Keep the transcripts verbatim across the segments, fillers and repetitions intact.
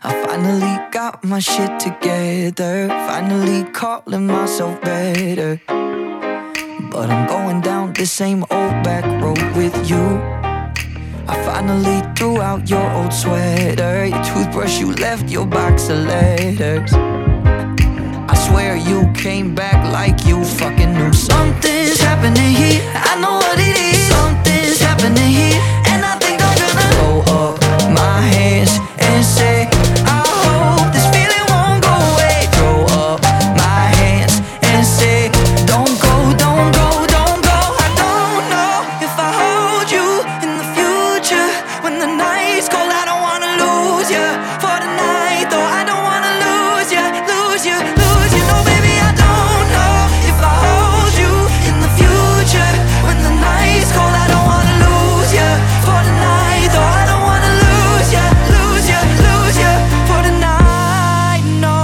I finally got my shit together, finally calling myself better. But I'm going down this same old back road with you. I finally threw out your old sweater, your toothbrush, you left your box of letters. I swear you came back like you fucking knew. Something's happening here, I know what it is. Something's happening here, and I think I'm gonna throw up my hands and say, I hope this feeling won't go away. Throw up my hands and say, don't go, don't go, don't go. I don't know if I hold you in the future. When the night's cold, I don't wanna lose you. For the night though, I don't wanna lose you, lose you, lose you. No baby, I don't know if I hold you in the future. When the night's cold, I don't wanna lose you. For the night though, I don't wanna lose you, lose you, lose you. For the night, no.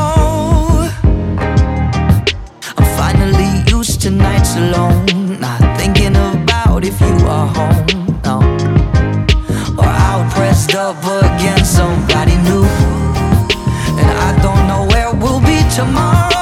I'm finally used to nights alone, not thinking about if you are home, no. Or out pressed up against somebody new, and I don't know where we'll be tomorrow.